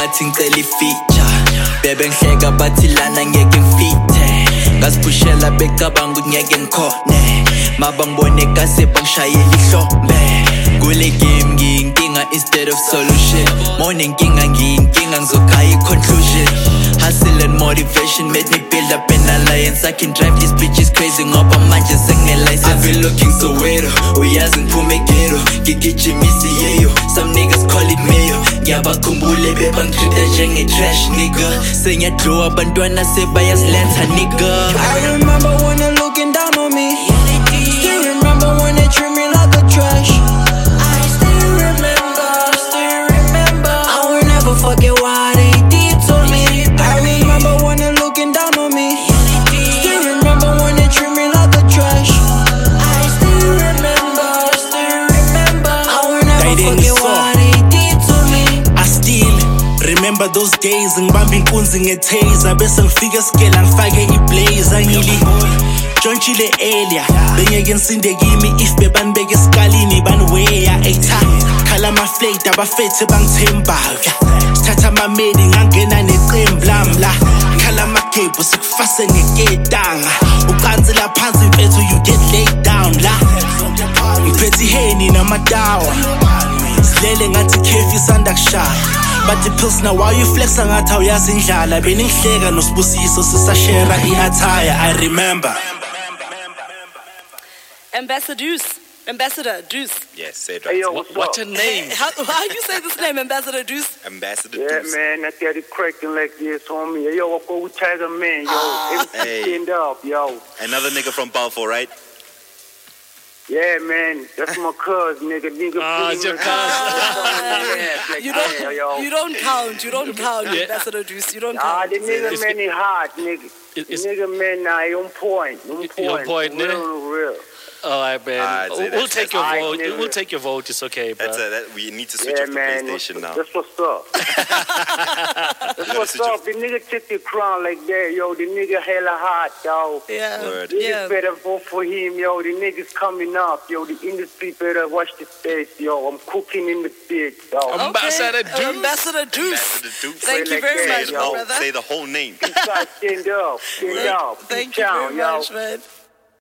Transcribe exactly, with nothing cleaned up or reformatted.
bathi ngicela ifeature bebe ngihleka bathi lana ngeke ngifithe ngasiphushela becabanga ngeke ngikhone mabangibone kase bangishayela ihlombe kule game ngiyinkinga instead of solution morning nkinga ngiyinkinga ngizokhaya i-conclusion hustle and motivation made me build up an alliance I can drive these bitches crazy ngoba manje sengine-license I've been looking so weird uyazi ngiphume ghetto ngigijimisi yeyo some niggas call it mayo ngiyabakhumbule bebangitreata njenge-trash nigga sengiyadlow abantwana sebayasiletha nigga I remember when they're looking down on me Still remember when they treat me like a trash I still remember, still remember I will never forget what they did to me I remember when they're looking down on me Still remember when they treat me like a trash I still remember, still remember I will never forget what they did to me I still remember those days ngibamba inkunzi ngetaser bese ngifika skela ngifake iblazer ngili Jontshile earlier bengeke nsinde kimi if bebanibeke esikalini banweya etha khala amaflate abafethe bangithembaga sithatha amamedi ngangena neqembu lami la khala amagebhu sikufase ngeketanga ukansela phansi mfethu you get laid down la ngiphethe iheni namadawa silele ngathi kefi sanda kushaya but the pills now why you flex ngathi awuyazi indlala beningihleka nosibusiso sisashare i-attire I remember Ambassador Deuce. Ambassador Deuce. Yes, say it right. Hey, yo, what, what's what a name. How, how you say this name, Ambassador Deuce? Ambassador Yeah, Deuce. man, I got it cracking like this, homie. Hey, yo, I go with Tiger Man, yo. Hey. Stand up, yo. Another nigga from Balfour, right? Yeah, man, that's my cuz, nigga. Nigga, Ah, it's your cuz. like, You don't, yeah, yo. you don't count. You don't count, Yeah. Ambassador Deuce. You don't Ah, count. the nigga It's- man, he hot, nigga. It- it's- Nigga man, nah, he on point. On He point. on point, real, nigga. real. All right, man. Ah, we'll, see, we'll that's- take your that's- vote. I- We'll take your vote. It's okay, bro. That's a, that, we need to switch Yeah, off the man. PlayStation now. That's what's up. That's what's switch up. off. The nigga took the crown like that, yo. The nigga hella hot, yo. Yeah. Word. Niggas Yeah. better vote for him, yo. The niggas coming up, yo. The industry better watch the space, yo. I'm cooking in the pit, yo. Okay. Ambassador Deuce. Ambassador Deuce. Ambassador Deuce. Thank you Like very that, much, Say my the, whole, brother. say the whole name. Stand up, stand up. Thank Keep you down, very yo. much, man.